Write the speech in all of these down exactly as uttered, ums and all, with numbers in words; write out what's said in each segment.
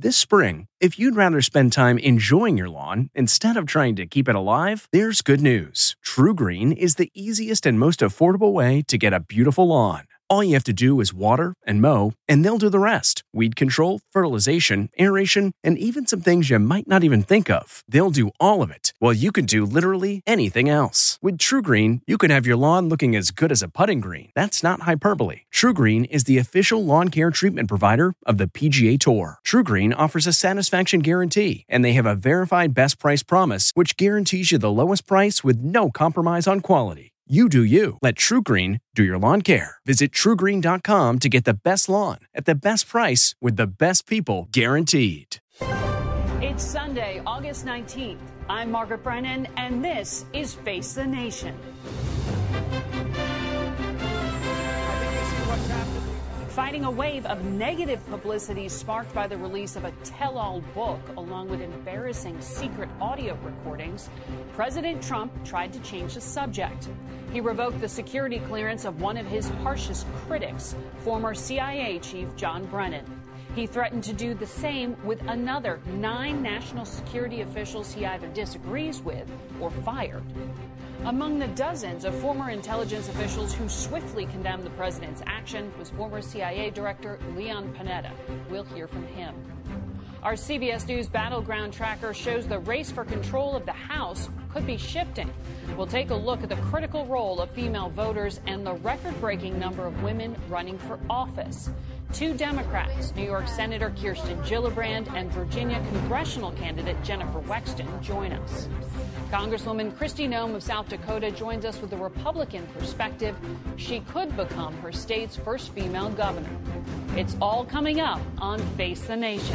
This spring, if you'd rather spend time enjoying your lawn instead of trying to keep it alive, there's good news. TruGreen is the easiest and most affordable way to get a beautiful lawn. All you have to do is water and mow, and they'll do the rest. Weed control, fertilization, aeration, and even some things you might not even think of. They'll do all of it, while you can do literally anything else. With TruGreen, you can have your lawn looking as good as a putting green. That's not hyperbole. TruGreen is the official lawn care treatment provider of the P G A Tour. TruGreen offers a satisfaction guarantee, and they have a verified best price promise, which guarantees you the lowest price with no compromise on quality. You do you. Let TruGreen do your lawn care. Visit True Green dot com to get the best lawn at the best price with the best people guaranteed. It's Sunday, August nineteenth. I'm Margaret Brennan, and this is Face the Nation. Fighting a wave of negative publicity sparked by the release of a tell-all book, along with embarrassing secret audio recordings, President Trump tried to change the subject. He revoked the security clearance of one of his harshest critics, former C I A Chief John Brennan. He threatened to do the same with another nine national security officials he either disagrees with or fired. Among the dozens of former intelligence officials who swiftly condemned the president's action was former C I A Director Leon Panetta. We'll hear from him. Our C B S News Battleground Tracker shows the race for control of the House could be shifting. We'll take a look at the critical role of female voters and the record-breaking number of women running for office. Two Democrats, New York Senator Kirsten Gillibrand and Virginia congressional candidate Jennifer Wexton, join us. Congresswoman Kristi Noem of South Dakota joins us with a Republican perspective. She could become her state's first female governor. It's all coming up on Face the Nation.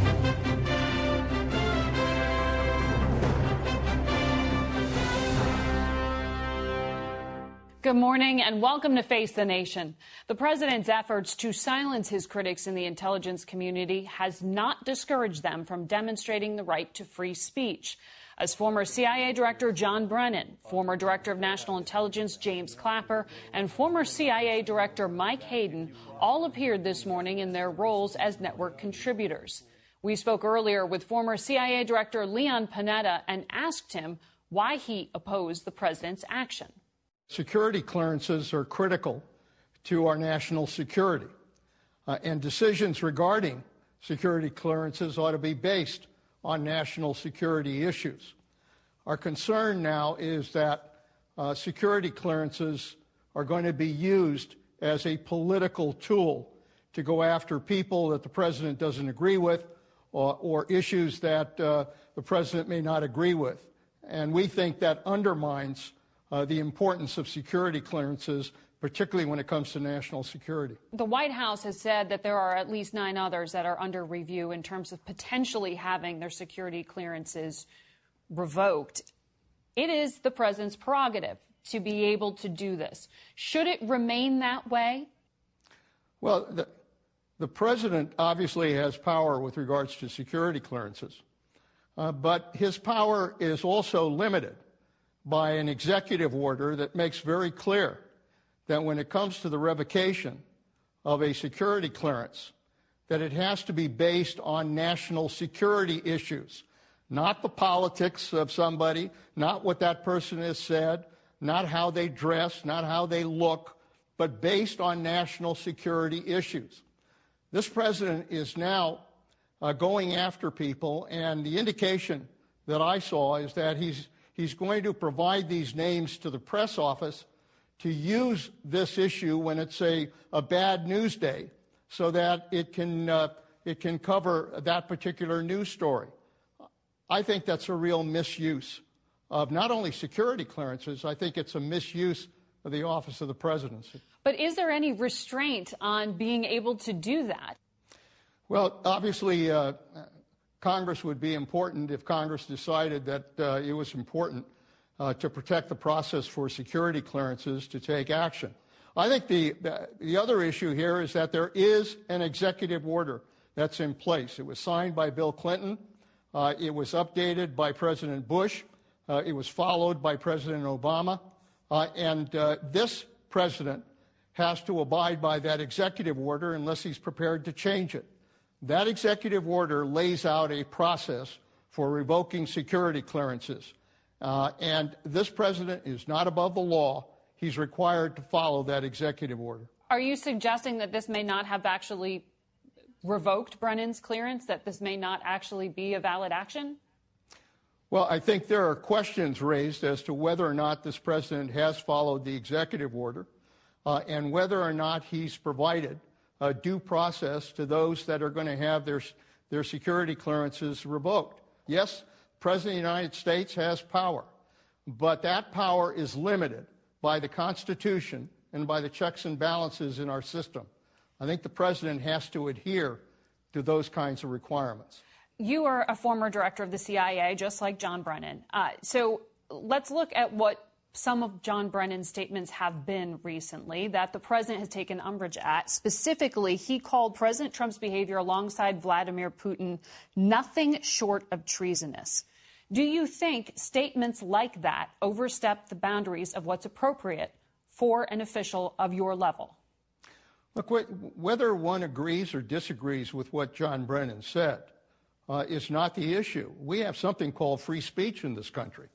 Good morning and welcome to Face the Nation. The president's efforts to silence his critics in the intelligence community has not discouraged them from demonstrating the right to free speech. As former C I A Director John Brennan, former Director of National Intelligence James Clapper, and former C I A Director Mike Hayden all appeared this morning in their roles as network contributors. We spoke earlier with former C I A Director Leon Panetta and asked him why he opposed the president's action. Security clearances are critical to our national security, uh, and decisions regarding security clearances ought to be based on national security issues. Our concern now is that uh, security clearances are going to be used as a political tool to go after people that the president doesn't agree with or, or issues that uh, the president may not agree with. And we think that undermines uh, the importance of security clearances, particularly when it comes to national security. The White House has said that there are at least nine others that are under review in terms of potentially having their security clearances revoked. It is the president's prerogative to be able to do this. Should it remain that way? Well, the, the president obviously has power with regards to security clearances, uh, but his power is also limited by an executive order that makes very clear that when it comes to the revocation of a security clearance, that it has to be based on national security issues, not the politics of somebody, not what that person has said, not how they dress, not how they look, but based on national security issues. This president is now uh, going after people, and the indication that I saw is that he's, he's going to provide these names to the press office to use this issue when it's a, a bad news day so that it can, uh, it can cover that particular news story. I think that's a real misuse of not only security clearances, I think it's a misuse of the office of the presidency. But is there any restraint on being able to do that? Well, obviously, uh, Congress would be important if Congress decided that uh, it was important Uh, to protect the process for security clearances to take action. I think the, the, the other issue here is that there is an executive order that's in place. It was signed by Bill Clinton. Uh, it was updated by President Bush. Uh, it was followed by President Obama. Uh, and uh, this president has to abide by that executive order unless he's prepared to change it. That executive order lays out a process for revoking security clearances. Uh, and this president is not above the law. He's required to follow that executive order. Are you suggesting that this may not have actually revoked Brennan's clearance, that this may not actually be a valid action? Well, I think there are questions raised as to whether or not this president has followed the executive order uh, and whether or not he's provided a due process to those that are going to have their, their security clearances revoked. Yes, the President of the United States has power, but that power is limited by the Constitution and by the checks and balances in our system. I think the president has to adhere to those kinds of requirements. You are a former director of the C I A, just like John Brennan. Uh, so let's look at what some of John Brennan's statements have been recently that the president has taken umbrage at. Specifically, he called President Trump's behavior alongside Vladimir Putin nothing short of treasonous. Do you think statements like that overstep the boundaries of what's appropriate for an official of your level? Look, whether one agrees or disagrees with what John Brennan said uh, is not the issue. We have something called free speech in this country.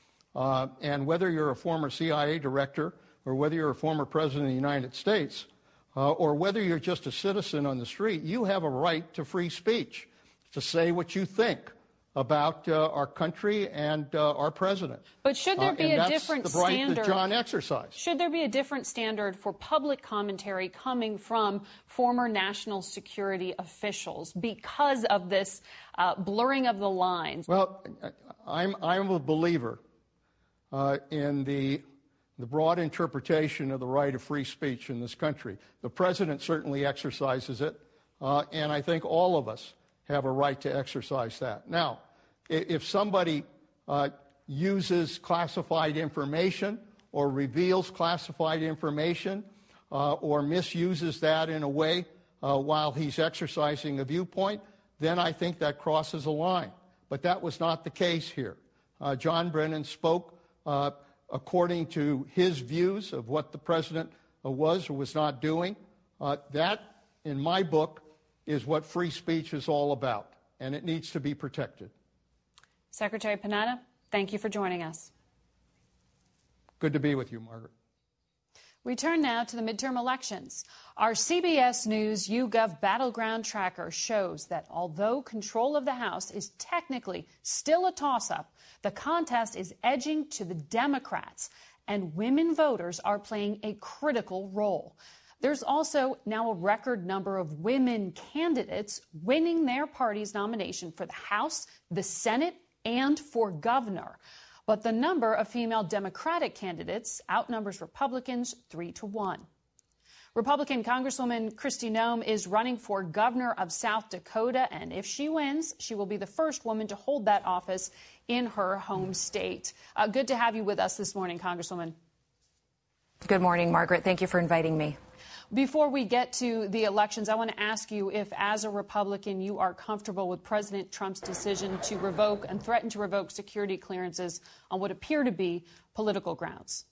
Uh, and whether you're a former C I A director or whether you're a former president of the United States uh, or whether you're just a citizen on the street, you have a right to free speech, to say what you think about uh, our country and uh, our president. But should there be uh, a different the right standard? That John exercised. Should there be a different standard for public commentary coming from former national security officials because of this uh, blurring of the lines? Well, I'm I'm a believer uh, in the the broad interpretation of the right of free speech in this country. The president certainly exercises it, uh, and I think all of us have a right to exercise that. Now, if somebody uh, uses classified information or reveals classified information uh, or misuses that in a way uh, while he's exercising a viewpoint, then I think that crosses a line. But that was not the case here. Uh, John Brennan spoke uh, according to his views of what the president uh, was or was not doing. Uh, that, in my book, is what free speech is all about, and it needs to be protected. Secretary Panetta, thank you for joining us. Good to be with you, Margaret. We turn now to the midterm elections. Our C B S News YouGov Battleground Tracker shows that although control of the House is technically still a toss-up, the contest is edging to the Democrats, and women voters are playing a critical role. There's also now a record number of women candidates winning their party's nomination for the House, the Senate, and for governor. But the number of female Democratic candidates outnumbers Republicans three to one. Republican Congresswoman Kristi Noem is running for governor of South Dakota, and if she wins, she will be the first woman to hold that office in her home state. Uh, good to have you with us this morning, Congresswoman. Good morning, Margaret. Thank you for inviting me. Before we get to the elections, I want to ask you if, as a Republican, you are comfortable with President Trump's decision to revoke and threaten to revoke security clearances on what appear to be political grounds.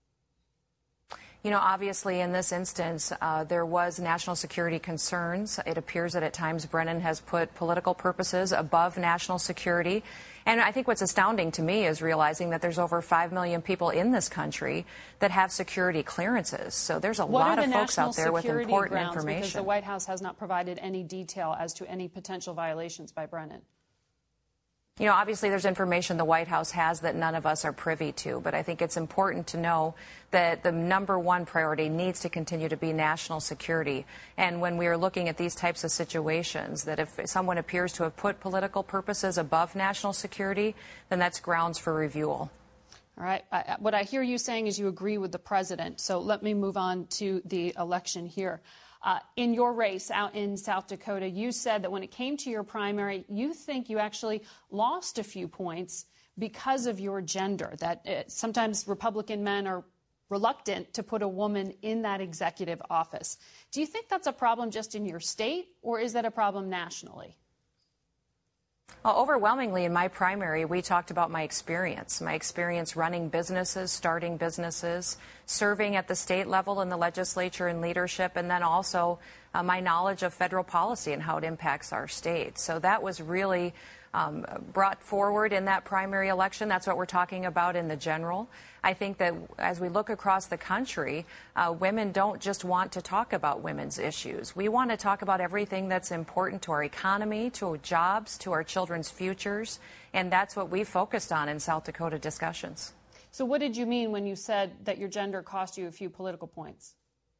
You know, obviously, in this instance, uh, there was national security concerns. It appears that at times Brennan has put political purposes above national security. And I think what's astounding to me is realizing that there's over five million people in this country that have security clearances. So there's a lot of folks out there with important information. Because the White House has not provided any detail as to any potential violations by Brennan. You know, obviously there's information the White House has that none of us are privy to, but I think it's important to know that the number one priority needs to continue to be national security. And when we are looking at these types of situations, that if someone appears to have put political purposes above national security, then that's grounds for review. All right. I, what I hear you saying is you agree with the president. So let me move on to the election here. Uh, in your race out in South Dakota, you said that when it came to your primary, you think you actually lost a few points because of your gender, that uh, sometimes Republican men are reluctant to put a woman in that executive office. Do you think that's a problem just in your state, or is that a problem nationally? Well, overwhelmingly in my primary, we talked about my experience, my experience running businesses, starting businesses, serving at the state level in the legislature and leadership, and then also uh, my knowledge of federal policy and how it impacts our state. So that was really um, brought forward in that primary election. That's what we're talking about in the general. I think that as we look across the country, uh, women don't just want to talk about women's issues. We want to talk about everything that's important to our economy, to our jobs, to our children's futures, and that's what we focused on in South Dakota discussions. So what did you mean when you said that your gender cost you a few political points?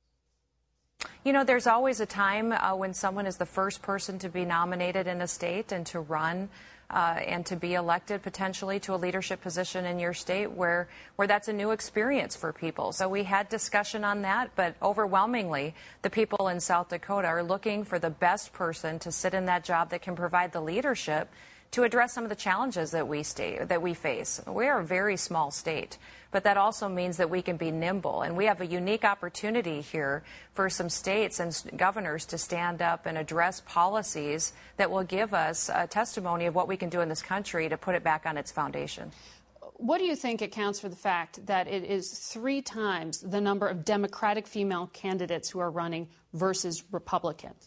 You know, there's always a time uh, when someone is the first person to be nominated in a state and to run Uh, and to be elected potentially to a leadership position in your state where, where that's a new experience for people. So we had discussion on that, but overwhelmingly, the people in South Dakota are looking for the best person to sit in that job that can provide the leadership to address some of the challenges that we stay, that we face. We are a very small state, but that also means that we can be nimble, and we have a unique opportunity here for some states and governors to stand up and address policies that will give us a testimony of what we can do in this country to put it back on its foundation. What do you think accounts for the fact that it is three times the number of Democratic female candidates who are running versus Republicans?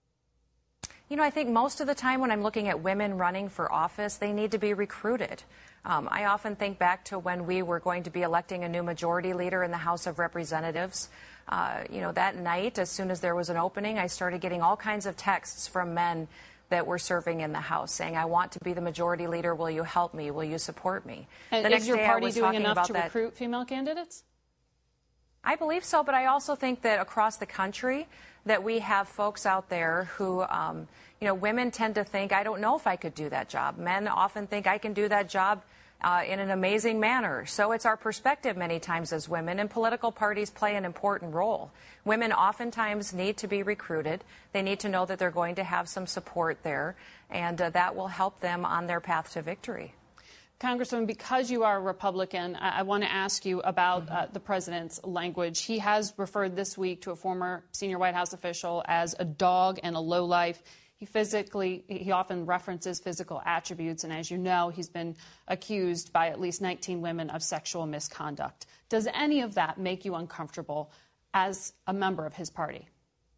You know, I think most of the time when I'm looking at women running for office, they need to be recruited. Um, I often think back to when we were going to be electing a new majority leader in the House of Representatives. Uh, you know, that night, as soon as there was an opening, I started getting all kinds of texts from men that were serving in the House saying, I want to be the majority leader. Will you help me? Will you support me? And the is next your day party I was doing enough to that. recruit female candidates? I believe so, but I also think that across the country that we have folks out there who, um, you know, women tend to think, I don't know if I could do that job. Men often think I can do that job uh, in an amazing manner. So it's our perspective many times as women, and political parties play an important role. Women oftentimes need to be recruited. They need to know that they're going to have some support there, and uh, that will help them on their path to victory. Congresswoman, because you are a Republican, I, I want to ask you about uh, the president's language. He has referred this week to a former senior White House official as a dog and a lowlife. He physically, he often references physical attributes, and as you know, he's been accused by at least nineteen women of sexual misconduct. Does any of that make you uncomfortable as a member of his party?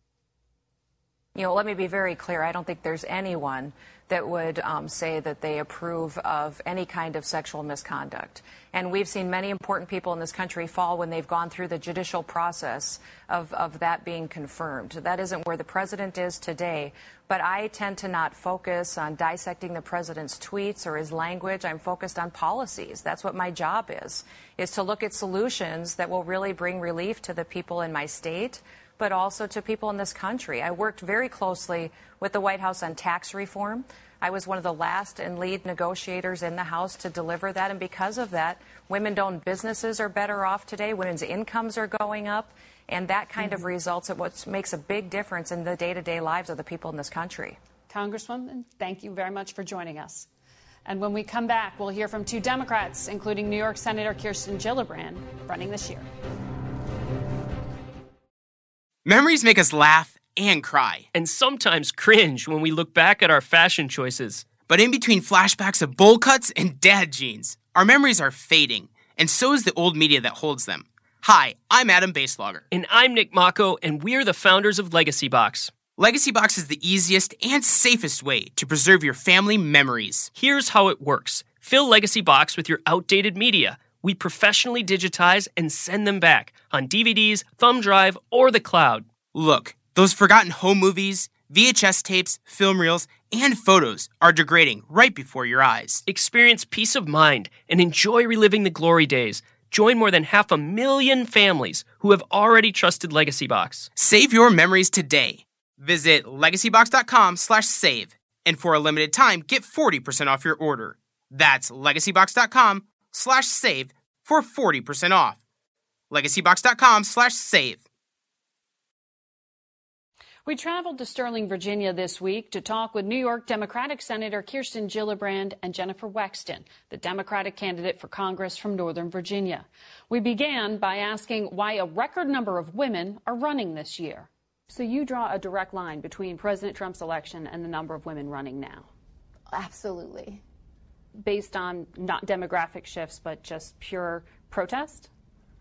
You know, let me be very clear. I don't think there's anyone that would um, say that they approve of any kind of sexual misconduct. And we've seen many important people in this country fall when they've gone through the judicial process of, of that being confirmed. That isn't where the president is today. But I tend to not focus on dissecting the president's tweets or his language. I'm focused on policies. That's what my job is, is to look at solutions that will really bring relief to the people in my state, but also to people in this country. I worked very closely with the White House on tax reform. I was one of the last and lead negotiators in the House to deliver that, and because of that, women-owned businesses are better off today. Women's incomes are going up, and that kind mm-hmm. of results in what makes a big difference in the day-to-day lives of the people in this country. Congresswoman, thank you very much for joining us. And when we come back, we'll hear from two Democrats, including New York Senator Kirsten Gillibrand, running this year. Memories make us laugh and cry. And sometimes cringe when we look back at our fashion choices. But in between flashbacks of bowl cuts and dad jeans, our memories are fading, and so is the old media that holds them. Hi, I'm Adam Baselogger. And I'm Nick Mako, and we're the founders of Legacy Box. Legacy Box is the easiest and safest way to preserve your family memories. Here's how it works. Fill Legacy Box with your outdated media. We professionally digitize and send them back on D V Ds, thumb drive, or the cloud. Look, those forgotten home movies, V H S tapes, film reels, and photos are degrading right before your eyes. Experience peace of mind and enjoy reliving the glory days. Join more than half a million families who have already trusted Legacy Box. Save your memories today. Visit legacybox.com slash save. And for a limited time, get forty percent off your order. That's legacybox.com slash save for forty percent off. legacybox.com slash save. We traveled to Sterling, Virginia this week to talk with New York Democratic Senator Kirsten Gillibrand and Jennifer Wexton, the Democratic candidate for Congress from Northern Virginia. We began by asking why a record number of women are running this year. So you draw a direct line between President Trump's election and the number of women running now. Absolutely. Based on not demographic shifts, but just pure protest?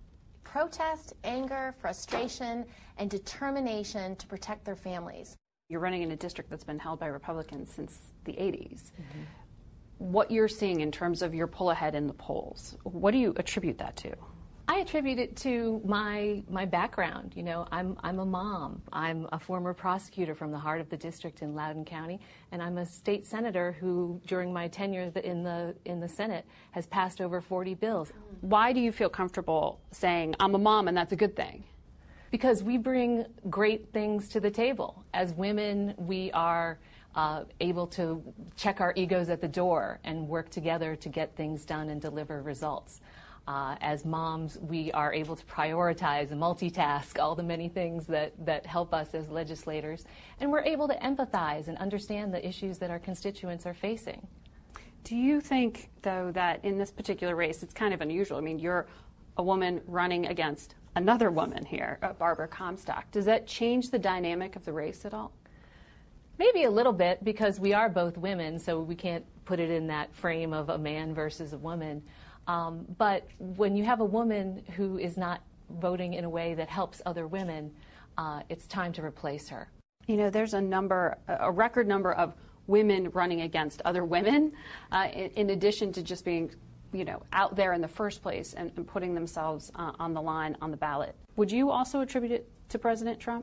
Protest, anger, frustration, and determination to protect their families. You're running in a district that's been held by Republicans since the eighties. Mm-hmm. What you're seeing in terms of your pull ahead in the polls, what do you attribute that to? I attribute it to my my background. You know, I'm I'm a mom. I'm a former prosecutor from the heart of the district in Loudoun County, and I'm a state senator who, during my tenure in the in the Senate, has passed over forty bills. Why do you feel comfortable saying I'm a mom and that's a good thing? Because we bring great things to the table. As women, we are uh, able to check our egos at the door and work together to get things done and deliver results. Uh, as moms, we are able to prioritize and multitask all the many things that, that help us as legislators. And we're able to empathize and understand the issues that our constituents are facing. Do you think, though, that in this particular race, it's kind of unusual? I mean, you're a woman running against another woman here, uh, Barbara Comstock. Does that change the dynamic of the race at all? Maybe a little bit, because we are both women, so we can't put it in that frame of a man versus a woman. Um, but when you have a woman who is not voting in a way that helps other women, uh, it's time to replace her. You know, there's a number, a record number of women running against other women, uh, in, in addition to just being, you know, out there in the first place and, and putting themselves uh, on the line on the ballot. Would you also attribute it to President Trump?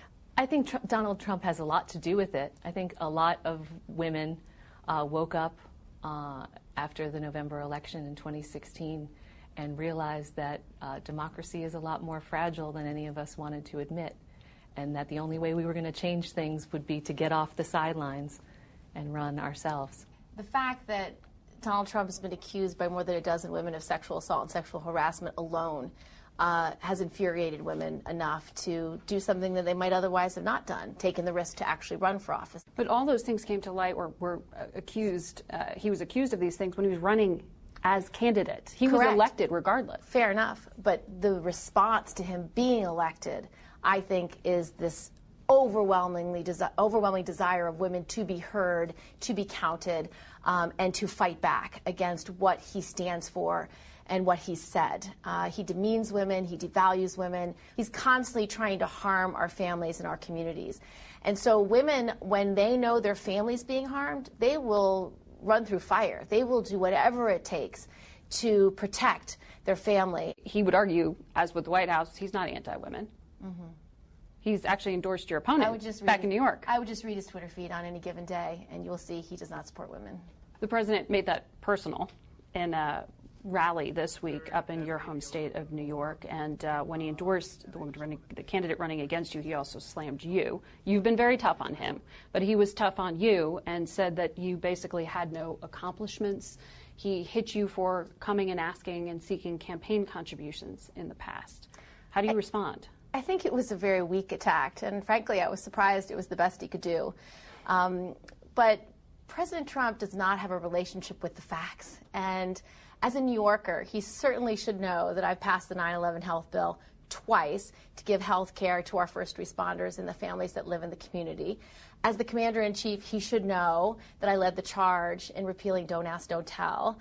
I think Tr- Donald Trump has a lot to do with it. I think a lot of women uh, woke up uh, after the November election in twenty sixteen and realized that uh, democracy is a lot more fragile than any of us wanted to admit, and that the only way we were going to change things would be to get off the sidelines and run ourselves. The fact that Donald Trump has been accused by more than a dozen women of sexual assault and sexual harassment alone uh, has infuriated women enough to do something that they might otherwise have not done, taken the risk to actually run for office. But all those things came to light or were uh, accused, uh, he was accused of these things when he was running as candidate. He Correct. was elected regardless. Fair enough, but the response to him being elected, I think, is this overwhelmingly desi- overwhelming desire of women to be heard, to be counted, um, and to fight back against what he stands for and what he's said. Uh, he demeans women, he devalues women. He's constantly trying to harm our families and our communities. And so women, when they know their family's being harmed, they will run through fire. They will do whatever it takes to protect their family. He would argue, as with the White House, he's not anti-women. Mm-hmm. He's actually endorsed your opponent I would just back his, in New York. I would just read his Twitter feed on any given day, and you'll see he does not support women. The president made that personal in a rally this week up in your home state of New York, and uh, when he endorsed the woman running, the candidate running against you, he also slammed you. You've been very tough on him, but he was tough on you and said that you basically had no accomplishments. He hit you for coming and asking and seeking campaign contributions in the past. How do you I, respond? I think it was a very weak attack, and frankly, I was surprised it was the best he could do. Um, but President Trump does not have a relationship with the facts, and as a New Yorker, he certainly should know that I've passed the nine eleven health bill twice to give health care to our first responders and the families that live in the community. As the commander-in-chief, he should know that I led the charge in repealing Don't Ask, Don't Tell.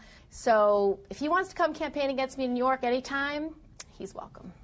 So if he wants to come campaign against me in New York anytime, he's welcome.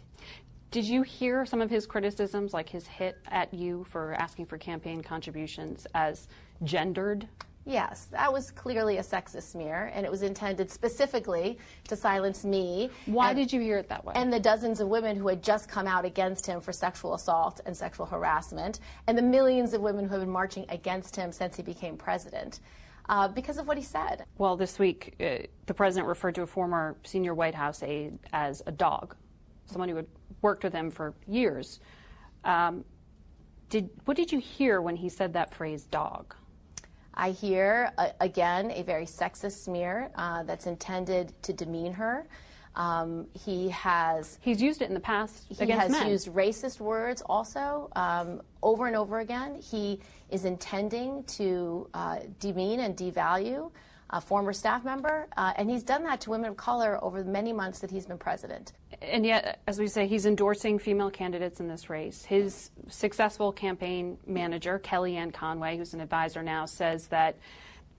Did you hear some of his criticisms, like his hit at you for asking for campaign contributions, as gendered? Yes, that was clearly a sexist smear, and it was intended specifically to silence me. Why and, did you hear it that way? And the dozens of women who had just come out against him for sexual assault and sexual harassment, and the millions of women who have been marching against him since he became president. Uh, because of what he said. Well, this week, uh, the president referred to a former senior White House aide as a dog, someone who had worked with him for years. Um, did what did you hear when he said that phrase, dog? I hear, uh, again, a very sexist smear uh, that's intended to demean her. Um, he has... He's used it in the past he against men. He has used racist words also um, over and over again. He is intending to uh, demean and devalue a former staff member, uh, and he's done that to women of color over the many months that he's been president. And yet, as we say, he's endorsing female candidates in this race. His successful campaign manager, Kellyanne Conway, who's an advisor now, says that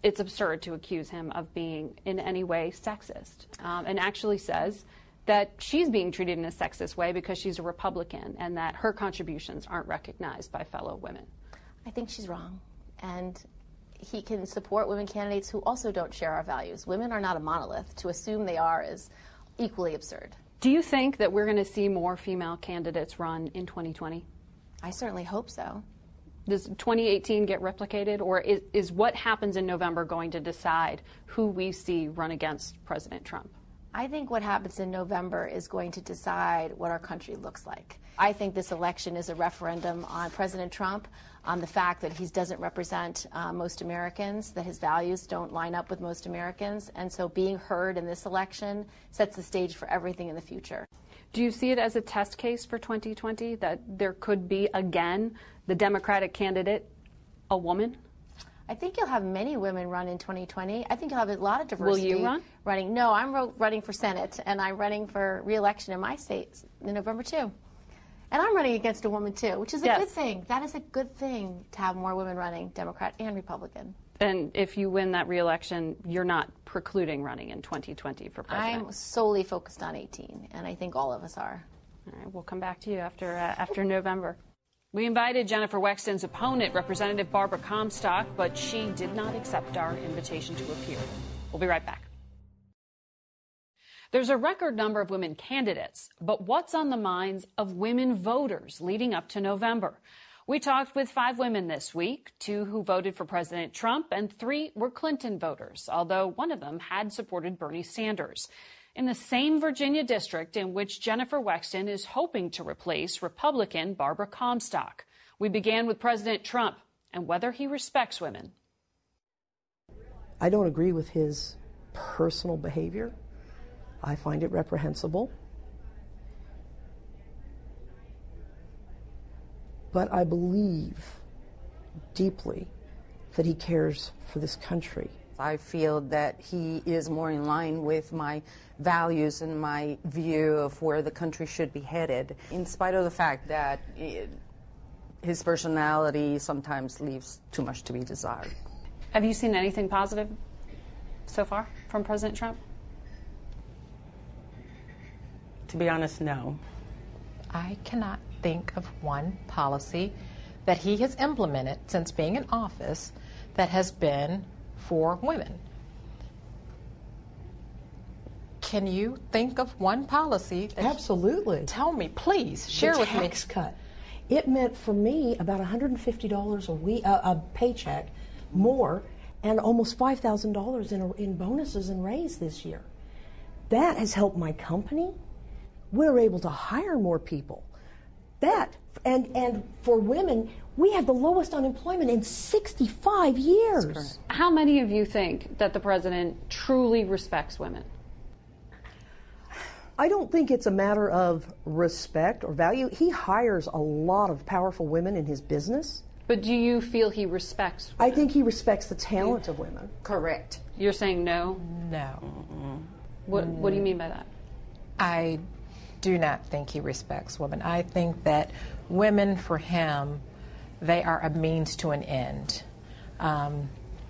it's absurd to accuse him of being in any way sexist, um, and actually says that she's being treated in a sexist way because she's a Republican and that her contributions aren't recognized by fellow women. I think she's wrong. And he can support women candidates who also don't share our values. Women are not a monolith. To assume they are is equally absurd. Do you think that we're going to see more female candidates run in twenty twenty? I certainly hope so. Does twenty eighteen get replicated, or is, is what happens in November going to decide who we see run against President Trump? I think what happens in November is going to decide what our country looks like. I think this election is a referendum on President Trump, on the fact that he doesn't represent uh, most Americans, that his values don't line up with most Americans, and so being heard in this election sets the stage for everything in the future. Do you see it as a test case for twenty twenty, that there could be, again, the Democratic candidate, a woman? I think you'll have many women run in twenty twenty. I think you'll have a lot of diversity. Will you run? Running. No, I'm ro- running for Senate, and I'm running for re-election in my state in November, too. And I'm running against a woman, too, which is a yes. good thing. That is a good thing to have more women running, Democrat and Republican. And if you win that re-election, you're not precluding running in twenty twenty for president? I'm solely focused on eighteen, and I think all of us are. All right, we'll come back to you after, uh, after November. We invited Jennifer Wexton's opponent, Representative Barbara Comstock, but she did not accept our invitation to appear. We'll be right back. There's a record number of women candidates, but what's on the minds of women voters leading up to November? We talked with five women this week, two who voted for President Trump and three were Clinton voters, although one of them had supported Bernie Sanders. In the same Virginia district in which Jennifer Wexton is hoping to replace Republican Barbara Comstock. We began with President Trump and whether he respects women. I don't agree with his personal behavior. I find it reprehensible. But I believe deeply that he cares for this country. I feel that he is more in line with my values and my view of where the country should be headed, in spite of the fact that it, his personality sometimes leaves too much to be desired. Have you seen anything positive so far from President Trump? To be honest, no. I cannot think of one policy that he has implemented since being in office that has been for women. Can you think of one policy? That Absolutely. Tell me, please, share the with me. Tax cut. It meant for me about one hundred fifty dollars a week, uh, a paycheck more, and almost five thousand dollars in, in bonuses and raise this year. That has helped my company. We're able to hire more people. That, and, and for women, we have the lowest unemployment in sixty-five years. How many of you think that the president truly respects women? I don't think it's a matter of respect or value. He hires a lot of powerful women in his business. But do you feel he respects women? I think he respects the talent of women. Correct. You're saying no? No. Mm-mm. What, what do you mean by that? I do not think he respects women. I think that women, for him, they are a means to an end. Um,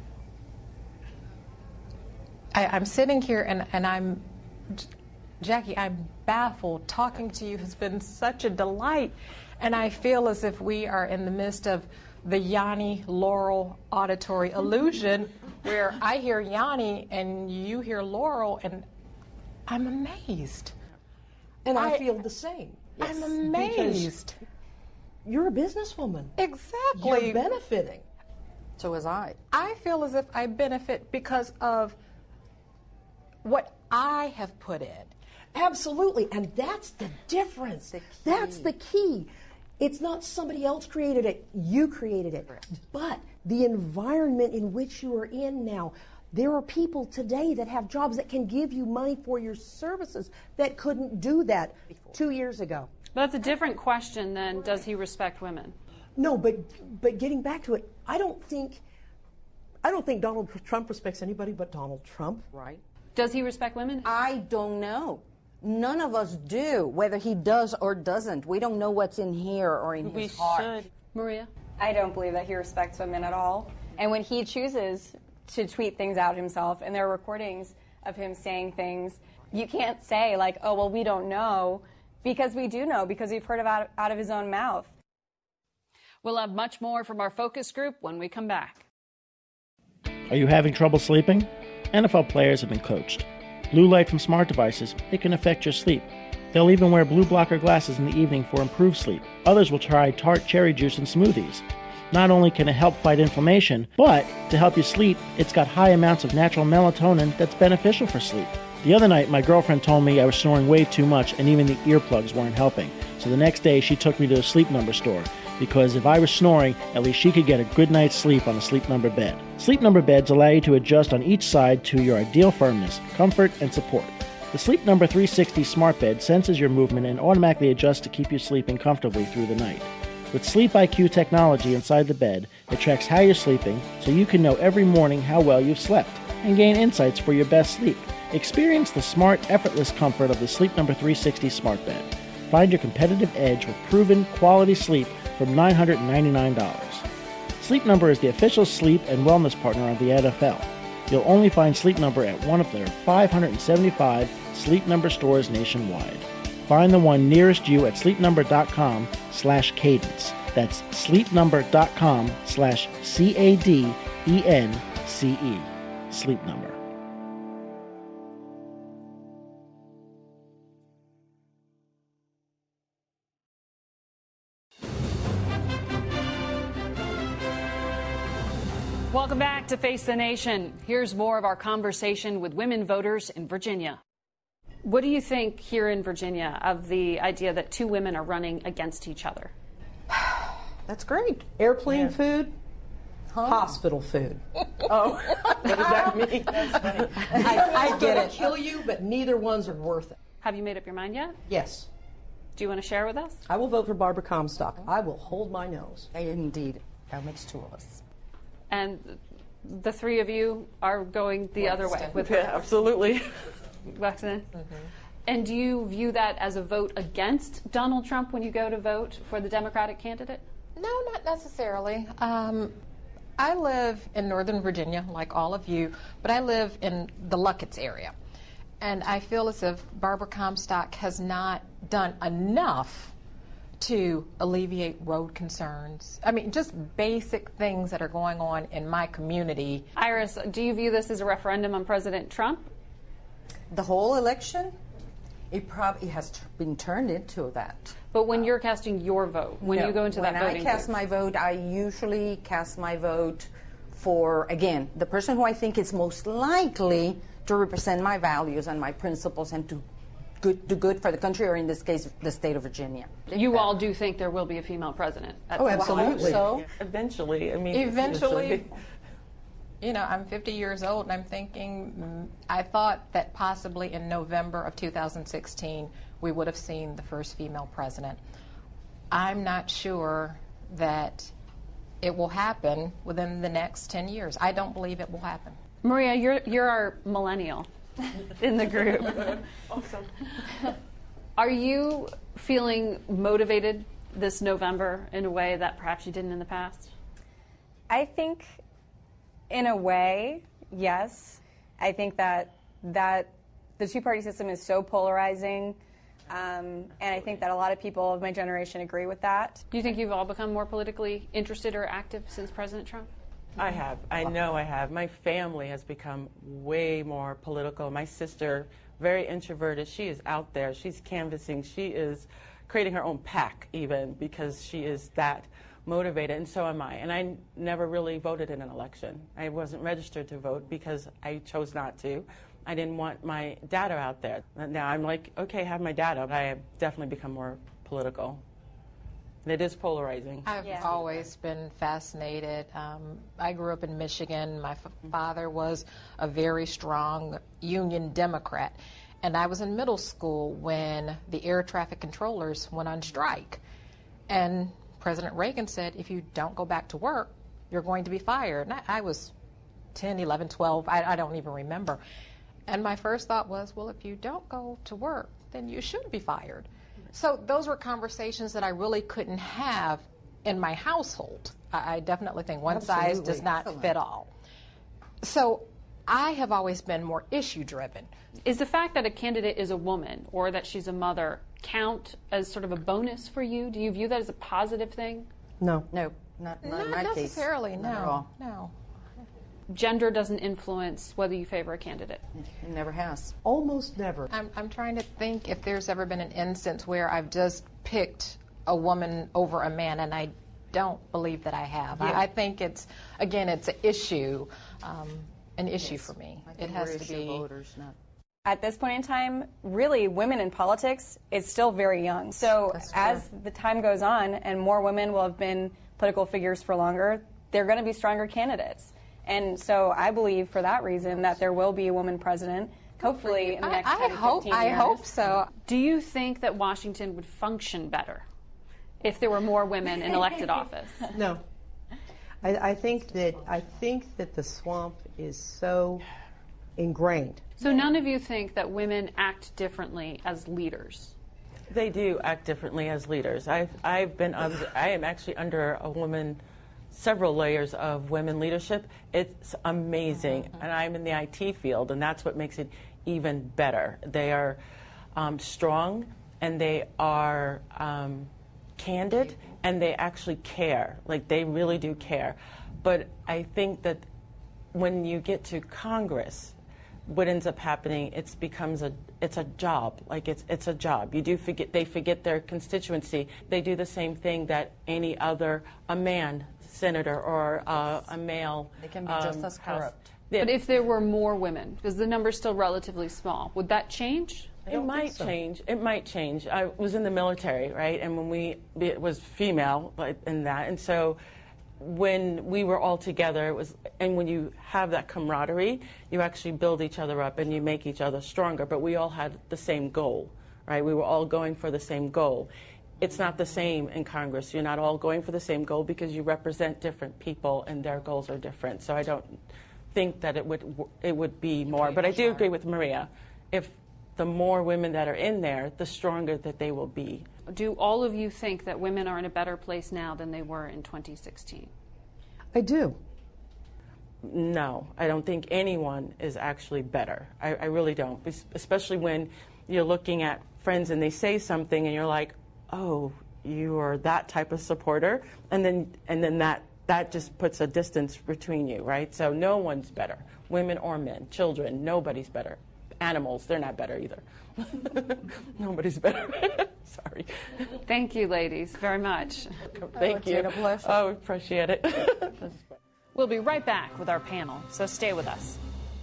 I, I'm sitting here and, and I'm, Jackie, I'm baffled. Talking to you has been such a delight. And I feel as if we are in the midst of the Yanni Laurel auditory illusion, where I hear Yanni and you hear Laurel, and I'm amazed. And I, I feel the same. I'm yes. amazed. You're a businesswoman. Exactly. You're benefiting. So was I. I feel as if I benefit because of what I have put in. Absolutely. And that's the difference. The that's the key. It's not somebody else created it. You created it. Correct. But the environment in which you are in now, there are people today that have jobs that can give you money for your services that couldn't do that before. Two years ago. That's a different question than does he respect women? No, but but getting back to it, I don't think I don't think Donald Trump respects anybody but Donald Trump. Right. Does he respect women? I don't know. None of us do, whether he does or doesn't. We don't know what's in here or in we his heart. Should. Maria? I don't believe that he respects women at all. And when he chooses to tweet things out himself, and there are recordings of him saying things. You can't say, like, oh, well, we don't know, because we do know, because we've heard about it out of his own mouth. We'll have much more from our focus group when we come back. Are you having trouble sleeping? N F L players have been coached. Blue light from smart devices, it can affect your sleep. They'll even wear blue blocker glasses in the evening for improved sleep. Others will try tart cherry juice in smoothies. Not only can it help fight inflammation, but to help you sleep, it's got high amounts of natural melatonin that's beneficial for sleep. The other night, my girlfriend told me I was snoring way too much and even the earplugs weren't helping. So the next day, she took me to a Sleep Number store, because if I was snoring, at least she could get a good night's sleep on a Sleep Number bed. Sleep Number beds allow you to adjust on each side to your ideal firmness, comfort, and support. The Sleep Number three sixty smart bed senses your movement and automatically adjusts to keep you sleeping comfortably through the night. With Sleep I Q technology inside the bed, it tracks how you're sleeping so you can know every morning how well you've slept and gain insights for your best sleep. Experience the smart, effortless comfort of the Sleep Number three sixty smart bed. Find your competitive edge with proven quality sleep from nine hundred ninety-nine dollars. Sleep Number is the official sleep and wellness partner of the N F L. You'll only find Sleep Number at one of their five hundred seventy-five Sleep Number stores nationwide. Find the one nearest you at sleepnumber.com slash cadence. That's sleepnumber.com slash C A D E N C E. Sleep Number. Welcome back to Face the Nation. Here's more of our conversation with women voters in Virginia. What do you think here in Virginia of the idea that two women are running against each other? That's great. Airplane Yeah. food, huh? Hospital food. Oh, what does that mean? That's funny. I, I get it. Kill you, but neither ones are worth it. Have you made up your mind yet? Yes. Do you want to share with us? I will vote for Barbara Comstock. I will hold my nose. Indeed. That makes two of us. And the three of you are going the other way with her. Yeah, absolutely. Wexton. Mm-hmm. And do you view that as a vote against Donald Trump when you go to vote for the Democratic candidate? No, not necessarily. Um, I live in Northern Virginia, like all of you, but I live in the Luckett's area. And I feel as if Barbara Comstock has not done enough to alleviate road concerns. I mean, just basic things that are going on in my community. Iris, do you view this as a referendum on President Trump? The whole election, it probably has t- been turned into that. But when you're casting your vote, when no, you go into that voting When I cast booth. my vote, I usually cast my vote for, again, the person who I think is most likely to represent my values and my principles and to good, do good for the country, or in this case, the state of Virginia. You all do think there will be a female president? At oh, absolutely. So, yeah. Eventually, I mean. Eventually. You know, I'm fifty years old, and I'm thinking, I thought that possibly in November of two thousand sixteen, we would have seen the first female president. I'm not sure that it will happen within the next ten years. I don't believe it will happen. Maria, you're, you're our millennial in the group. Awesome. Are you feeling motivated this November in a way that perhaps you didn't in the past? I think, in a way, yes. I think that that the two-party system is so polarizing, um, and I think that a lot of people of my generation agree with that. Do you think you've all become more politically interested or active since President Trump? I have. I know I have. My family has become way more political. My sister, very introverted. She is out there. She's canvassing. She is creating her own pack even because she is that motivated, and so am I. And I never really voted in an election. I wasn't registered to vote because I chose not to. I didn't want my data out there. Now I'm like, okay, have my data. But I have definitely become more political. And it is polarizing. I've yeah. always been fascinated. Um, I grew up in Michigan. My f- father was a very strong Union Democrat. And I was in middle school when the air traffic controllers went on strike. And President Reagan said, if you don't go back to work, you're going to be fired. And I, I was ten, eleven, twelve, I, I don't even remember. And my first thought was, well, if you don't go to work, then you should be fired. So those were conversations that I really couldn't have in my household. I, I definitely think one Absolutely. size does not Excellent. fit all. So I have always been more issue-driven. Is the fact that a candidate is a woman or that she's a mother count as sort of a bonus for you? Do you view that as a positive thing? No. No, not, not, Not in my necessarily, case. no. Not at all. No. Gender doesn't influence whether you favor a candidate? It never has. Almost never. I'm, I'm trying to think if there's ever been an instance where I've just picked a woman over a man, and I don't believe that I have. Yeah. I, I think it's, again, it's an issue, um, an issue Yes. for me. I It think has we're to issue be. voters, not. At this point in time, really, women in politics is still very young. So That's true. as the time goes on and more women will have been political figures for longer, they're going to be stronger candidates. And so I believe for that reason that there will be a woman president, hopefully in the next I, I ten, hope. fifteen I years. hope so. Do you think that Washington would function better if there were more women in elected office? No. I, I think that I think that the swamp is so ingrained. So none of you think that women act differently as leaders? They do act differently as leaders. I've, I've been, under, I am actually under a woman, several layers of women leadership. It's amazing. And I'm in the I T field, and that's what makes it even better. They are um, strong, and they are um, candid, and they actually care. Like, they really do care. But I think that when you get to Congress, what ends up happening, it becomes a, it's a job. Like, it's it's a job. You do forget, they forget their constituency. They do the same thing that any other, a man senator or uh, a male. They can be um, just as House. corrupt. But if there were more women, because the number's still relatively small, would that change? It might so. change. It might change. I was in the military, right? And when we, it was female but in that. And so when we were all together, it was, and when you have that camaraderie, you actually build each other up and you make each other stronger. But we all had the same goal, right? We were all going for the same goal. It's not the same in Congress. You're not all going for the same goal because you represent different people and their goals are different. So I don't think that it would it would be more. But I do agree with Maria. If the more women that are in there, the stronger that they will be. Do all of you think that women are in a better place now than they were in twenty sixteen? I do. No, I don't think anyone is actually better. I, I really don't, especially when you're looking at friends and they say something and you're like, oh, you are that type of supporter, and then and then that that just puts a distance between you, right? So no one's better, women or men, children, nobody's better. Animals, they're not better either. Nobody's better. Sorry. Thank you, ladies, very much. Thank Oh, you. it's been a pleasure. Oh, appreciate it. We'll be right back with our panel, so stay with us.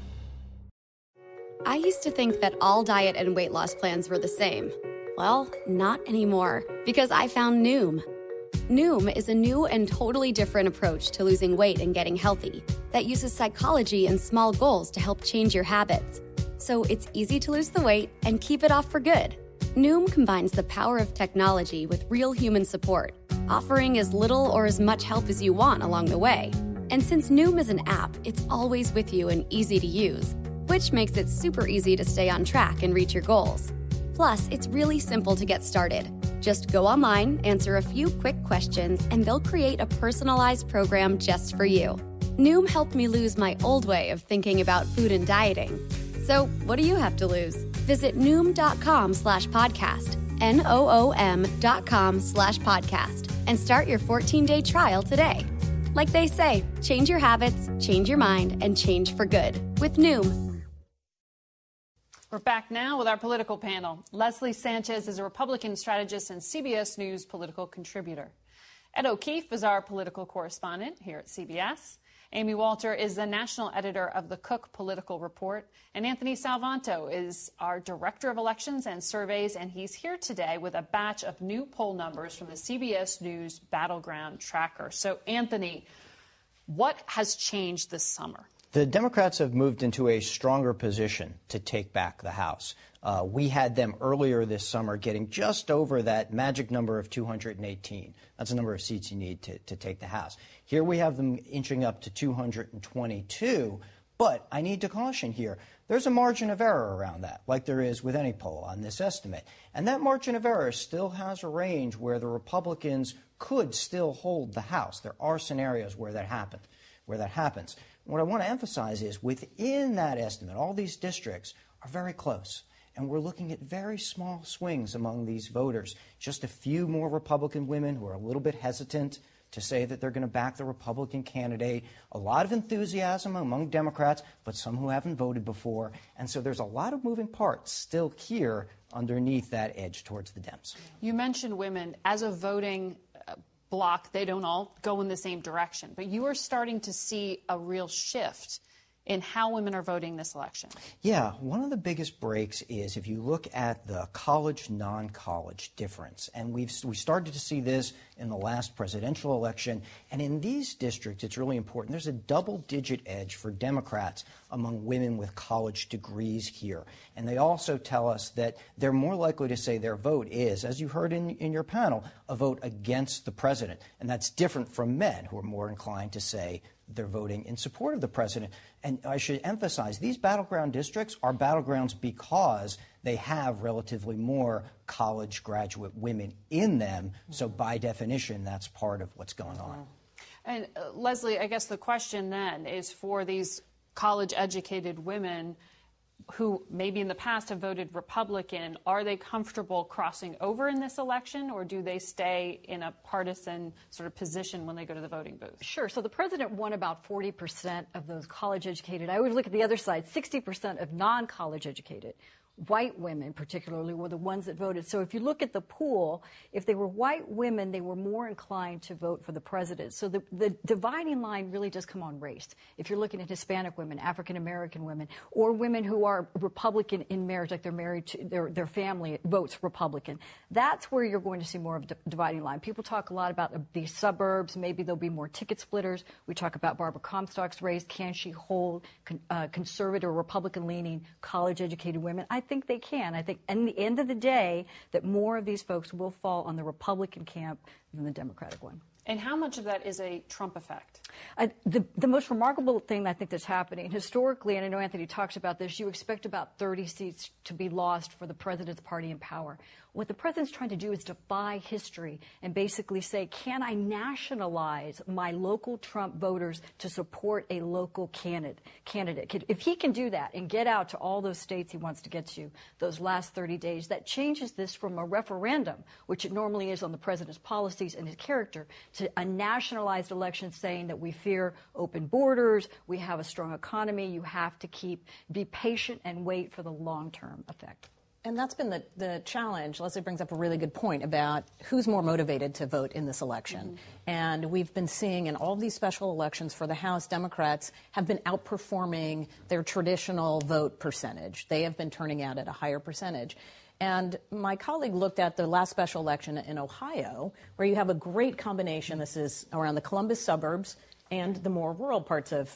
I used to think that all diet and weight loss plans were the same. Well, not anymore, because I found Noom. Noom is a new and totally different approach to losing weight and getting healthy that uses psychology and small goals to help change your habits. So it's easy to lose the weight and keep it off for good. Noom combines the power of technology with real human support, offering as little or as much help as you want along the way. And since Noom is an app, it's always with you and easy to use, which makes it super easy to stay on track and reach your goals. Plus, it's really simple to get started. Just go online, answer a few quick questions, and they'll create a personalized program just for you. Noom helped me lose my old way of thinking about food and dieting. So what do you have to lose? Visit Noom.com slash podcast, N O O M dot com slash podcast, and start your fourteen-day trial today. Like they say, change your habits, change your mind, and change for good with Noom. We're back now with our political panel. Leslie Sanchez is a Republican strategist and C B S News political contributor. Ed O'Keefe is our political correspondent here at C B S. Amy Walter is the national editor of the Cook Political Report. And Anthony Salvanto is our director of elections and surveys, and he's here today with a batch of new poll numbers from the C B S News Battleground Tracker. So, Anthony, what has changed this summer? The Democrats have moved into a stronger position to take back the House. Uh, we had them earlier this summer getting just over that magic number of two hundred eighteen. That's the number of seats you need to, to take the House. Here we have them inching up to two hundred twenty-two, but I need to caution here. There's a margin of error around that, like there is with any poll on this estimate. And that margin of error still has a range where the Republicans could still hold the House. There are scenarios where that happens. Where that happens. What I want to emphasize is within that estimate, all these districts are very close. And we're looking at very small swings among these voters. Just a few more Republican women who are a little bit hesitant to say that they're going to back the Republican candidate. A lot of enthusiasm among Democrats, but some who haven't voted before. And so there's a lot of moving parts still here underneath that edge towards the Dems. You mentioned women. As a voting bloc, they don't all go in the same direction. But you are starting to see a real shift in how women are voting this election. Yeah, one of the biggest breaks is if you look at the college, non-college difference. And we've we started to see this in the last presidential election. And in these districts, it's really important. There's a double-digit edge for Democrats among women with college degrees here. And they also tell us that they're more likely to say their vote is, as you heard in, in your panel, a vote against the president. And that's different from men who are more inclined to say they're voting in support of the president. And I should emphasize, these battleground districts are battlegrounds because they have relatively more college graduate women in them. So by definition, that's part of what's going on. And uh, Leslie, I guess the question then is for these college-educated women who maybe in the past have voted Republican, are they comfortable crossing over in this election, or do they stay in a partisan sort of position when they go to the voting booth? Sure. So the president won about forty percent of those college-educated. I always look at the other side. sixty percent of non-college-educated. White women, particularly, were the ones that voted. So if you look at the pool, if they were white women, they were more inclined to vote for the president. So the, the dividing line really does come on race. If you're looking at Hispanic women, African-American women, or women who are Republican in marriage, like they're married to their, their family votes Republican, that's where you're going to see more of a dividing line. People talk a lot about the suburbs. Maybe there'll be more ticket splitters. We talk about Barbara Comstock's race. Can she hold con, uh, conservative or Republican-leaning college-educated women? I think they can. I think at the end of the day that more of these folks will fall on the Republican camp than the Democratic one. And how much of that is a Trump effect? Uh, the, the most remarkable thing I think that's happening historically, and I know Anthony talks about this, you expect about thirty seats to be lost for the president's party in power. What the president's trying to do is defy history and basically say, can I nationalize my local Trump voters to support a local candidate? candidate? If he can do that and get out to all those states he wants to get to those last thirty days, that changes this from a referendum, which it normally is on the president's policies and his character, to a nationalized election saying that we fear open borders, we have a strong economy, you have to keep, be patient and wait for the long-term effect. And that's been the, the challenge. Leslie brings up a really good point about who's more motivated to vote in this election. Mm-hmm. And we've been seeing in all these special elections for the House, Democrats have been outperforming their traditional vote percentage. They have been turning out at a higher percentage. And my colleague looked at the last special election in Ohio, where you have a great combination. This is around the Columbus suburbs and the more rural parts of,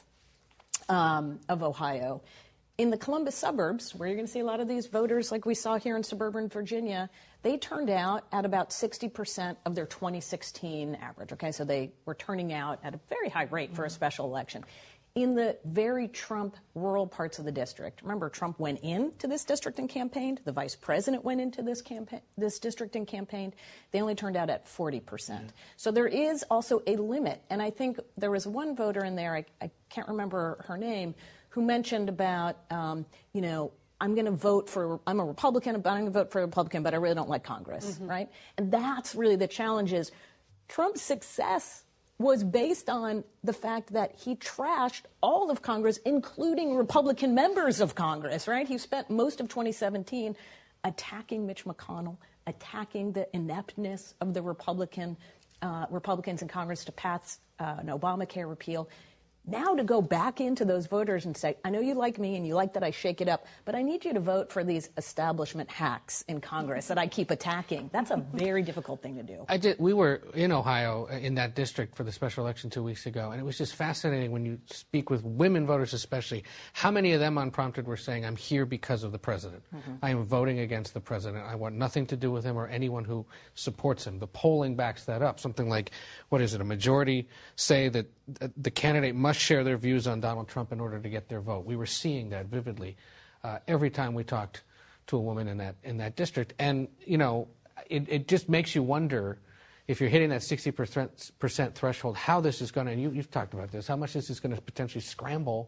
um, of Ohio. In the Columbus suburbs, where you're going to see a lot of these voters like we saw here in suburban Virginia, they turned out at about sixty percent of their twenty sixteen average. Okay, so they were turning out at a very high rate for a special election. In the very Trump rural parts of the district, remember, Trump went into this district and campaigned. The vice president went into this campaign, this district and campaigned. They only turned out at forty percent. Yeah. So there is also a limit. And I think there was one voter in there, I, I can't remember her name, who mentioned about, um, you know, I'm going to vote for, I'm a Republican, but I'm going to vote for a Republican, but I really don't like Congress, mm-hmm. right? And that's really the challenge is Trump's success was based on the fact that he trashed all of Congress, including Republican members of Congress, right? He spent most of twenty seventeen attacking Mitch McConnell, attacking the ineptness of the Republican uh, Republicans in Congress to pass uh, an Obamacare repeal. Now to go back into those voters and say, I know you like me and you like that I shake it up, but I need you to vote for these establishment hacks in Congress that I keep attacking. That's a very difficult thing to do. I did. We were in Ohio in that district for the special election two weeks ago, and it was just fascinating when you speak with women voters especially, how many of them unprompted were saying, I'm here because of the president. Mm-hmm. I am voting against the president. I want nothing to do with him or anyone who supports him. The polling backs that up. Something like, what is it, a majority say that the candidate must share their views on Donald Trump in order to get their vote. We were seeing that vividly uh, every time we talked to a woman in that in that district. And, you know, it, it just makes you wonder if you're hitting that sixty percent threshold, how this is going to, and you, you've talked about this, how much this is going to potentially scramble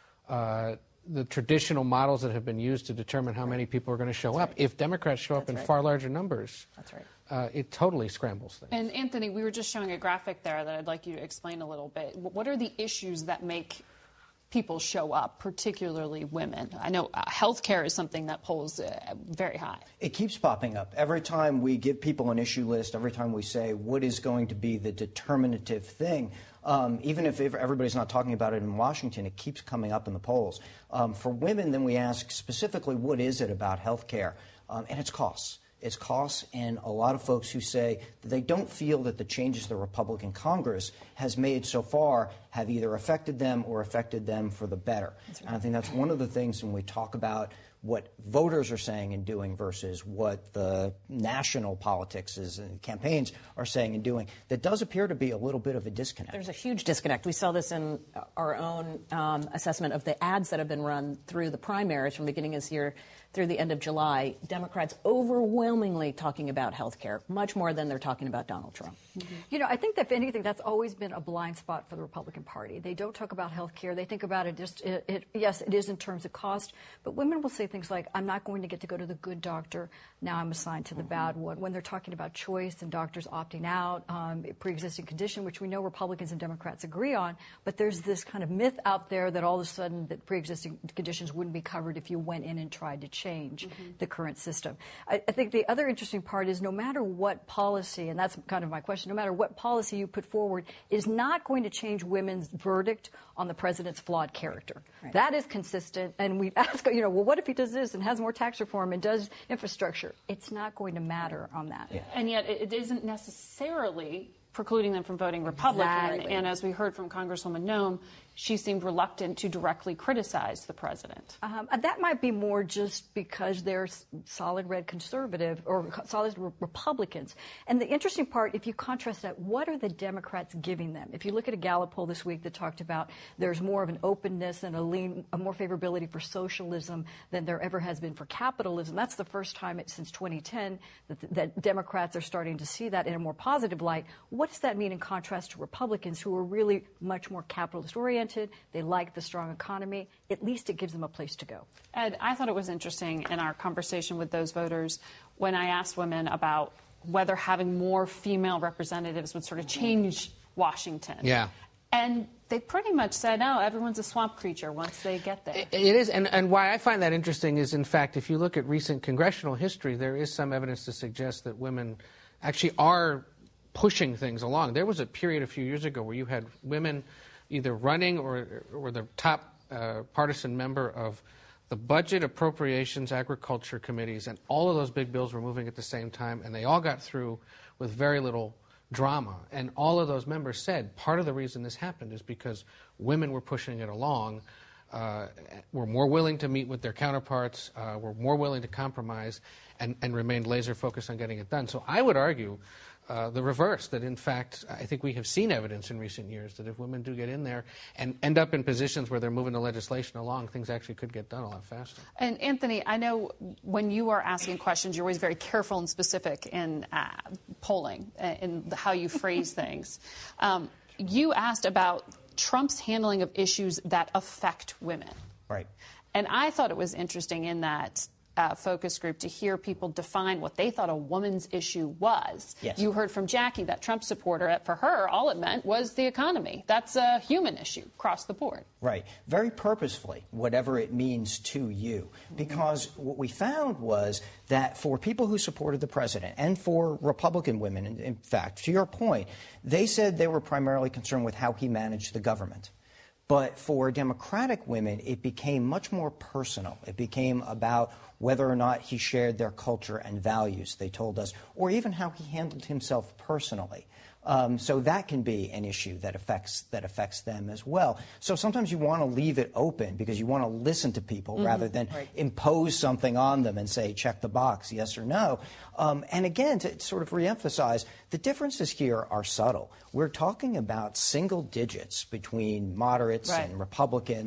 uh, the traditional models that have been used to determine how many people are going to show That's up. right. If Democrats show That's up in right. far larger numbers, That's right. uh, it totally scrambles things. And Anthony, we were just showing a graphic there that I'd like you to explain a little bit. What are the issues that make people show up, particularly women? I know uh, healthcare is something that polls uh, very high. It keeps popping up. Every time we give people an issue list, every time we say what is going to be the determinative thing, um, even if everybody's not talking about it in Washington, it keeps coming up in the polls. Um, for women, then we ask specifically what is it about health care, um, and it's costs. It's costs, and a lot of folks who say that they don't feel that the changes the Republican Congress has made so far have either affected them or affected them for the better. Right. And I think that's one of the things when we talk about what voters are saying and doing versus what the national politics is and campaigns are saying and doing, that does appear to be a little bit of a disconnect. There's a huge disconnect. We saw this in our own um, assessment of the ads that have been run through the primaries from the beginning of this year through the end of July. Democrats overwhelmingly talking about health care, much more than they're talking about Donald Trump. Mm-hmm. You know, I think that if anything, that's always been a blind spot for the Republican Party. They don't talk about health care. They think about it just, it, it, yes, it is in terms of cost, but women will say things like, I'm not going to get to go to the good doctor. Now I'm assigned to the mm-hmm. bad one. When they're talking about choice and doctors opting out, um, pre-existing condition, which we know Republicans and Democrats agree on, but there's this kind of myth out there that all of a sudden that pre-existing conditions wouldn't be covered if you went in and tried to change mm-hmm. the current system. I, I think the other interesting part is no matter what policy, and that's kind of my question, no matter what policy you put forward, is not going to change women's verdict on the president's flawed character. Right. That is consistent, and we ask, you know, well, what if he does this and has more tax reform and does infrastructure? It's not going to matter on that. Yeah. And yet it isn't necessarily precluding them from voting Republican. Exactly. And as we heard from Congresswoman Noem, she seemed reluctant to directly criticize the president. Um, that might be more just because they're solid red conservative or solid re- Republicans. And the interesting part, if you contrast that, what are the Democrats giving them? If you look at a Gallup poll this week that talked about there's more of an openness and a lean, a more favorability for socialism than there ever has been for capitalism. That's the first time it, since twenty ten that, that Democrats are starting to see that in a more positive light. What does that mean in contrast to Republicans who are really much more capitalist-oriented? They like the strong economy. At least it gives them a place to go. Ed, I thought it was interesting in our conversation with those voters when I asked women about whether having more female representatives would sort of change Washington. Yeah. And they pretty much said, no, everyone's a swamp creature once they get there. It is, and, and why I find that interesting is, in fact, if you look at recent congressional history, there is some evidence to suggest that women actually are pushing things along. There was a period a few years ago where you had women either running or, or the top uh, partisan member of the Budget, Appropriations, Agriculture committees, and all of those big bills were moving at the same time, and they all got through with very little drama. And all of those members said part of the reason this happened is because women were pushing it along, uh, were more willing to meet with their counterparts, uh, were more willing to compromise, and, and remained laser focused on getting it done. So I would argue Uh, the reverse, that in fact, I think we have seen evidence in recent years that if women do get in there and end up in positions where they're moving the legislation along, things actually could get done a lot faster. And Anthony, I know when you are asking questions, you're always very careful and specific in uh, polling, uh, in the, how you phrase things. Um, you asked about Trump's handling of issues that affect women. Right. And I thought it was interesting in that Uh, focus group to hear people define what they thought a woman's issue was. Yes. You heard from Jackie, that Trump supporter, for her, all it meant was the economy. That's a human issue across the board. Right. Very purposefully, whatever it means to you. Because what we found was that for people who supported the president and for Republican women, in, in fact, to your point, they said they were primarily concerned with how he managed the government. But for Democratic women, it became much more personal. It became about whether or not he shared their culture and values, they told us, or even how he handled himself personally. Um, so that can be an issue that affects that affects them as well. So sometimes you want to leave it open because you want to listen to people mm-hmm. rather than right. impose something on them and say, check the box, yes or no. Um, and again, to sort of reemphasize, the differences here are subtle. We're talking about single digits between moderates right. and Republicans.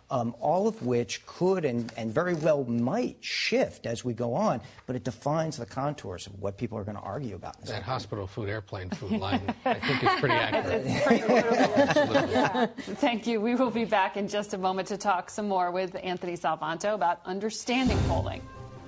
um, all of which could and, and very well might shift as we go on, but it defines the contours of what people are going to argue about. In this that argument. hospital food, airplane food line, I think it's pretty accurate. It's pretty literally. Yeah. Thank you. We will be back in just a moment to talk some more with Anthony Salvanto about understanding polling.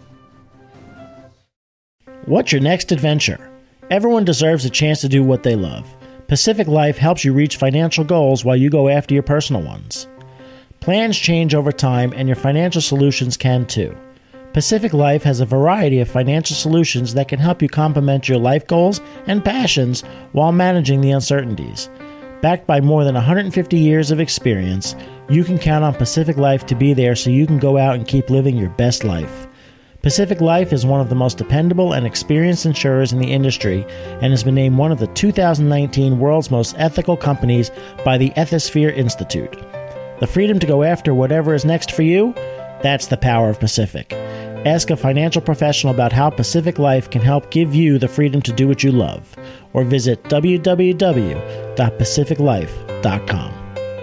What's your next adventure? Everyone deserves a chance to do what they love. Pacific Life helps you reach financial goals while you go after your personal ones. Plans change over time, and your financial solutions can too. Pacific Life has a variety of financial solutions that can help you complement your life goals and passions while managing the uncertainties. Backed by more than one hundred fifty years of experience, you can count on Pacific Life to be there so you can go out and keep living your best life. Pacific Life is one of the most dependable and experienced insurers in the industry and has been named one of the two thousand nineteen World's Most Ethical Companies by the Ethisphere Institute. The freedom to go after whatever is next for you? That's the power of Pacific. Ask a financial professional about how Pacific Life can help give you the freedom to do what you love, or visit w w w dot pacific life dot com.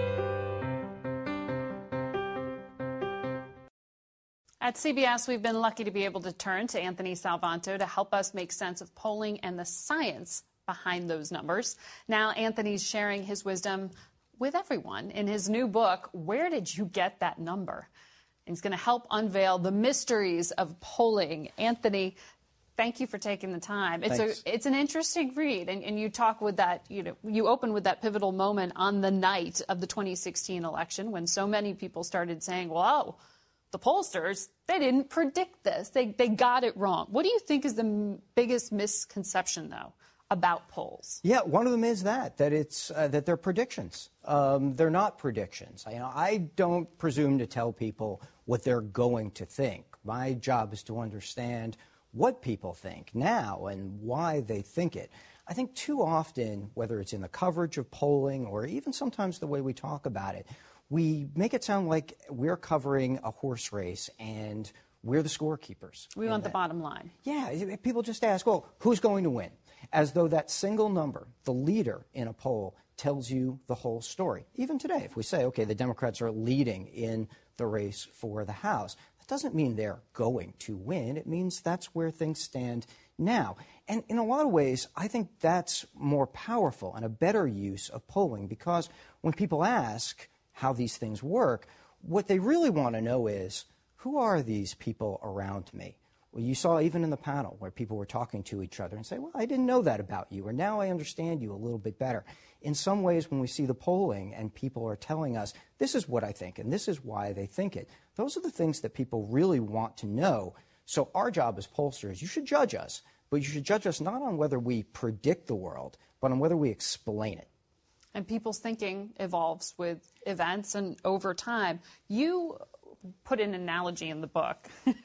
At C B S, we've been lucky to be able to turn to Anthony Salvanto to help us make sense of polling and the science behind those numbers. Now, Anthony's sharing his wisdom with everyone in his new book, Where Did You Get That Number? And he's going to help unveil the mysteries of polling. Anthony, thank you for taking the time. It's Thanks. a it's an interesting read, and, and you talk with that, you know, you open with that pivotal moment on the night of the twenty sixteen election when so many people started saying, well, the pollsters, they didn't predict this. They they got it wrong. What do you think is the m- biggest misconception, though, about polls? Yeah, one of them is that, that it's uh, that they're predictions. Um, they're not predictions. I, you know, I don't presume to tell people what they're going to think. My job is to understand what people think now and why they think it. I think too often, whether it's in the coverage of polling or even sometimes the way we talk about it, we make it sound like we're covering a horse race and we're the scorekeepers. We want the bottom line. Yeah, people just ask, well, who's going to win? As though that single number, the leader in a poll, tells you the whole story. Even today, if we say, okay, the Democrats are leading in the race for the House, that doesn't mean they're going to win. It means that's where things stand now. And in a lot of ways, I think that's more powerful and a better use of polling, because when people ask how these things work, what they really want to know is, who are these people around me? Well, you saw even in the panel where people were talking to each other and say, well, I didn't know that about you, or now I understand you a little bit better. In some ways, when we see the polling and people are telling us, this is what I think and this is why they think it, those are the things that people really want to know. So our job as pollsters, you should judge us, but you should judge us not on whether we predict the world, but on whether we explain it. And people's thinking evolves with events and over time. You put an analogy in the book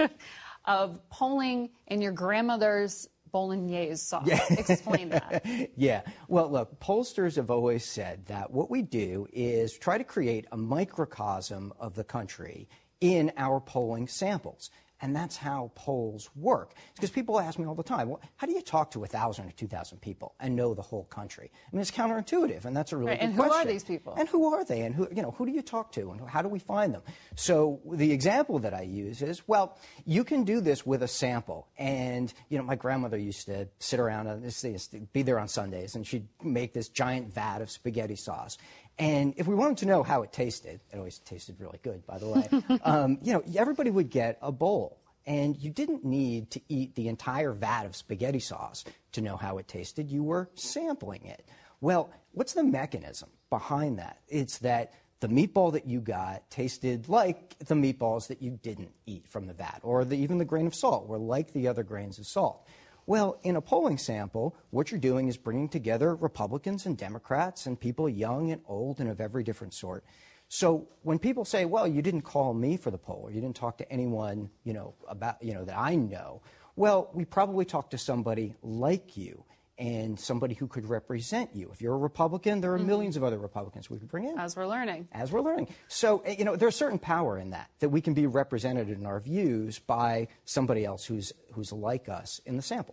of polling in your grandmother's bolognese sauce. Yeah. Explain that. Yeah. Well, look, pollsters have always said that what we do is try to create a microcosm of the country in our polling samples. And that's how polls work. Because people ask me all the time, well, how do you talk to one thousand or two thousand people and know the whole country? I mean, it's counterintuitive, and that's a really right, good and question. And who are these people? And who are they? And who, you know, who do you talk to? And how do we find them? So the example that I use is, well, you can do this with a sample. And, you know, my grandmother used to sit around and be there on Sundays, and she'd make this giant vat of spaghetti sauce. And if we wanted to know how it tasted, it always tasted really good, by the way, um, you know, everybody would get a bowl. And you didn't need to eat the entire vat of spaghetti sauce to know how it tasted. You were sampling it. Well, what's the mechanism behind that? It's that the meatball that you got tasted like the meatballs that you didn't eat from the vat, or the, even the grain of salt were like the other grains of salt. Well, in a polling sample, what you're doing is bringing together Republicans and Democrats and people young and old and of every different sort. So when people say, well, you didn't call me for the poll, or you didn't talk to anyone, you know, about, you know, that I know, well, we probably talked to somebody like you and somebody who could represent you. If you're a Republican, there are mm-hmm. millions of other Republicans we could bring in. As we're learning. As we're learning. So, you know, there's certain power in that, that we can be represented in our views by somebody else who's who's like us in the sample.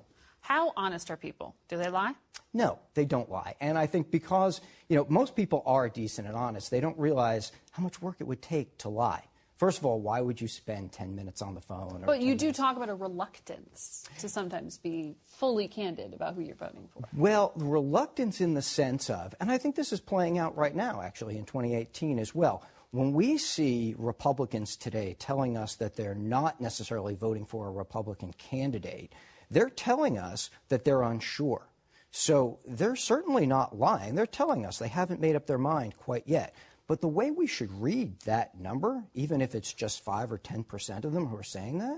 How honest are people? Do they lie? No, they don't lie. And I think because, you know, most people are decent and honest, they don't realize how much work it would take to lie. First of all, why would you spend ten minutes on the phone? Or but you do minutes? talk about a reluctance to sometimes be fully candid about who you're voting for. Well, reluctance in the sense of, and I think this is playing out right now, actually, in twenty eighteen as well. When we see Republicans today telling us that they're not necessarily voting for a Republican candidate, they're telling us that they're unsure. So they're certainly not lying. They're telling us they haven't made up their mind quite yet. But the way we should read that number, even if it's just five or ten percent of them who are saying that,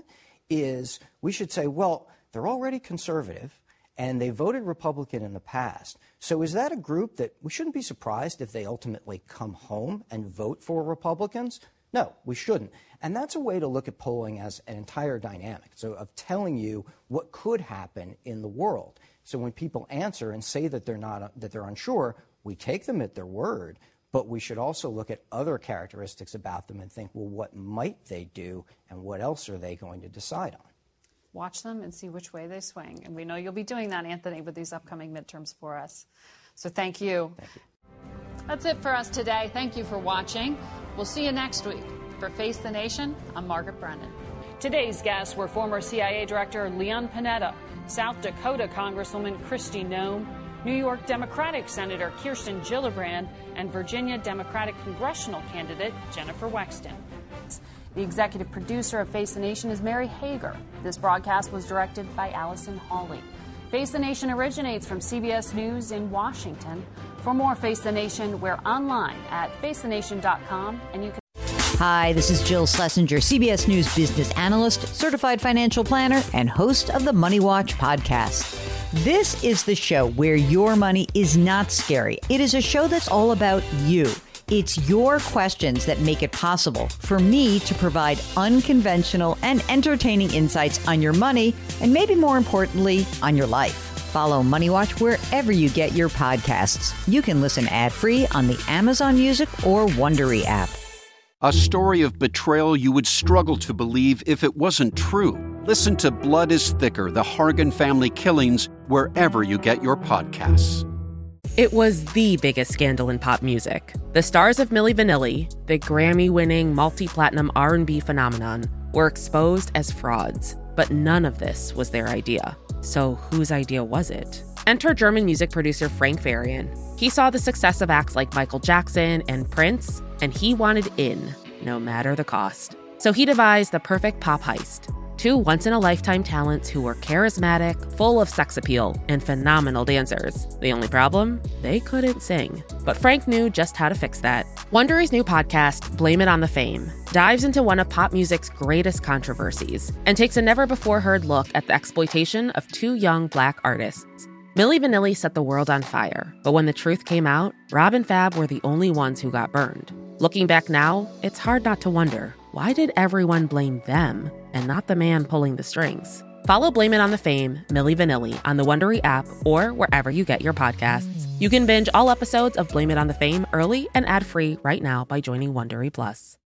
is we should say, well, they're already conservative and they voted Republican in the past. So is that a group that we shouldn't be surprised if they ultimately come home and vote for Republicans? No, we shouldn't. And that's a way to look at polling as an entire dynamic, so of telling you what could happen in the world. So when people answer and say that they're not, that they're unsure, we take them at their word. But we should also look at other characteristics about them and think, well, what might they do and what else are they going to decide on? Watch them and see which way they swing. And we know you'll be doing that, Anthony, with these upcoming midterms for us. So thank you. Thank you. That's it for us today. Thank you for watching. We'll see you next week. For Face the Nation, I'm Margaret Brennan. Today's guests were former C I A Director Leon Panetta, South Dakota Congresswoman Kristi Noem, New York Democratic Senator Kirsten Gillibrand, and Virginia Democratic congressional candidate Jennifer Wexton. The executive producer of Face the Nation is Mary Hager. This broadcast was directed by Allison Hawley. Face the Nation originates from C B S News in Washington. For more Face the Nation, we're online at face the nation dot com, and you can. Hi, this is Jill Schlesinger, C B S News business analyst, certified financial planner, and host of the Money Watch podcast. This is the show where your money is not scary. It is a show that's all about you. It's your questions that make it possible for me to provide unconventional and entertaining insights on your money, and maybe more importantly, on your life. Follow Money Watch wherever you get your podcasts. You can listen ad-free on the Amazon Music or Wondery app. A story of betrayal you would struggle to believe if it wasn't true. Listen to Blood is Thicker, The Hargan Family Killings, wherever you get your podcasts. It was the biggest scandal in pop music. The stars of Milli Vanilli, the Grammy-winning multi-platinum R and B phenomenon, were exposed as frauds. But none of this was their idea. So whose idea was it? Enter German music producer Frank Farian. He saw the success of acts like Michael Jackson and Prince, and he wanted in, no matter the cost. So he devised the perfect pop heist. Two once-in-a-lifetime talents who were charismatic, full of sex appeal, and phenomenal dancers. The only problem? They couldn't sing. But Frank knew just how to fix that. Wondery's new podcast, Blame It on the Fame, dives into one of pop music's greatest controversies and takes a never-before-heard look at the exploitation of two young Black artists. Milli Vanilli set the world on fire, but when the truth came out, Rob and Fab were the only ones who got burned. Looking back now, it's hard not to wonder, why did everyone blame them and not the man pulling the strings? Follow Blame It on the Fame, Milli Vanilli, on the Wondery app or wherever you get your podcasts. You can binge all episodes of Blame It on the Fame early and ad-free right now by joining Wondery Plus.